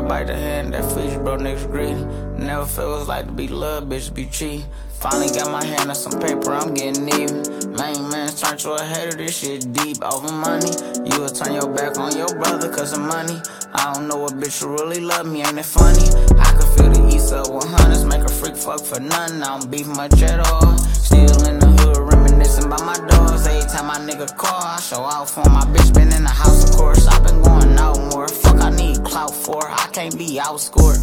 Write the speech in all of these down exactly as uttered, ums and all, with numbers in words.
bite the hand that feeds you, bro, niggas greedy. Never feels like to be loved, bitch, be cheap. Finally got my hand on some paper, I'm getting even. Main man's turned to a hater, this shit deep over money. You will turn your back on your brother cause of money. I don't know what bitch who really love me, ain't it funny? I can feel the east up with hundreds, make a freak fuck for nothing. I don't beef much at all. Still in the hood, reminiscing about my dogs. Every time my nigga call, I show out for my bitch. Been in the house, of course, I been going out more. Fuck, I need clout for, I can't be outscored.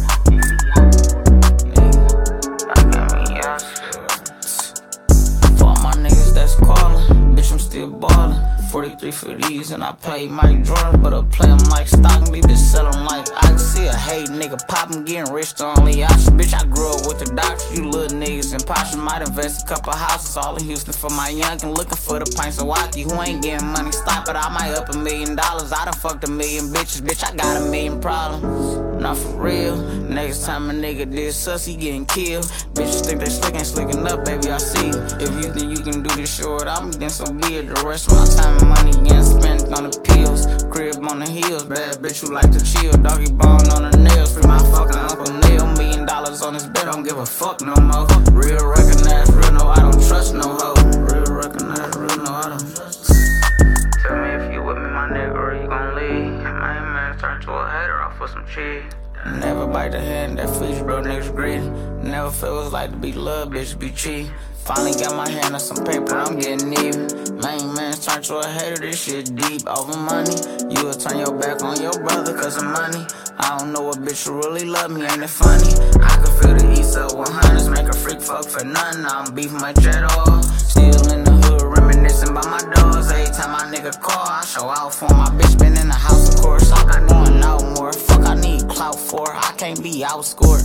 For all my niggas that's calling, bitch, I'm still ballin'. forty-three for these, and I play Mike Jordan, but I play him like Stockton, leave this sell him like I can see a hate nigga pop him, getting rich the only option. Bitch, I grew up with the doctors, you little niggas and posh. Might invest a couple houses all in Houston for my youngin', looking for the pints of Wacky who ain't getting money. Stop it, I might up a million dollars. I done fucked a million bitches, bitch, I got a million problems. Not for real. Next time a nigga did sus, he getting killed. Bitches think they slick, ain't slicking up, baby, I see you. If you think you can do this shit without me, then so be it. The rest of my time and money getting spent on the pills. Crib on the hills, bad bitch who like to chill. Doggy bone on the nails, free my fucking Uncle Neil. Million dollars on his bed, don't give a fuck no more. Real recognize, real no, I don't trust no hoe. Real recognize, real no, I don't trust. Tell me if you with me, my nigga, or you gon' leave. My man turned to a hater off for some cheese. Never bite the hand that feeds you, bro, niggas greedy. Never feels like to be loved, bitch, be cheap. Finally got my hand on some paper, I'm getting even. Main man's turned to a hater, this shit deep over money. You will turn your back on your brother cause of money. I don't know what bitch who really love me, ain't it funny? I can feel the east up with hundreds, make a freak fuck for nothing. I don't beef much at all. Still in the hood, reminiscing about my dogs. Every time my nigga call, I show out for my bitch. Been in the house, of course, I been going out more. Fuck, I need clout for, I can't be outscored.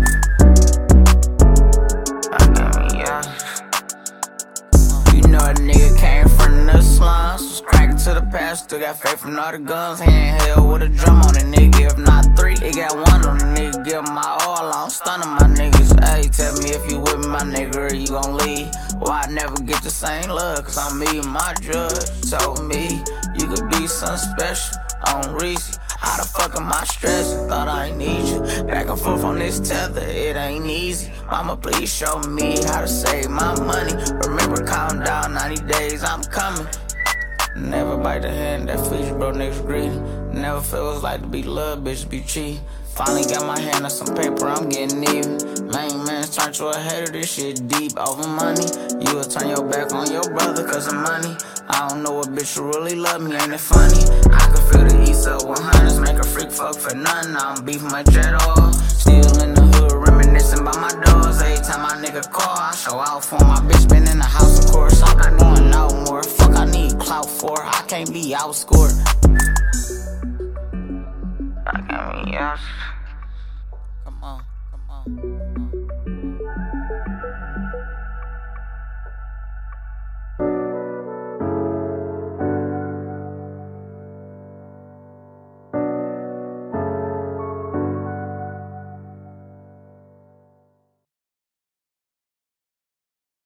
I can't be out. You know a nigga came from the slums, was cracking to the past, still got faith from all the guns. Handheld with a drum on it, nigga, if not three. It got one on the nigga, give my all, I'm stunning my niggas. Hey, tell me if you with me, my nigga, or you gon' leave. Well, I never get the same love, cause I'm me and my judge told me you could be something special on Reese. How the fuck am I stressing? Thought I ain't need you. Back and forth on this tether, it ain't easy. Mama, please show me how to save my money. Remember, calm down, ninety days, I'm coming. Never bite the hand that feeds you, bro, niggas greedy. Never feels like to be loved, bitch, be cheap. Finally got my hand on some paper, I'm getting even. Main man's turned to a hater, this shit deep over money. You will turn your back on your brother cause of money. I don't know what bitch who really love me, ain't it funny? I can feel the east up with hundreds, make a freak fuck for nothing. I don't beef much at all. Still in the hood, reminiscing about my dogs. Every time my nigga call, I show out for my bitch. Been in the house, of course, I been going out more. Fuck, I need clout for, I can't be outscored. I can't be outscored.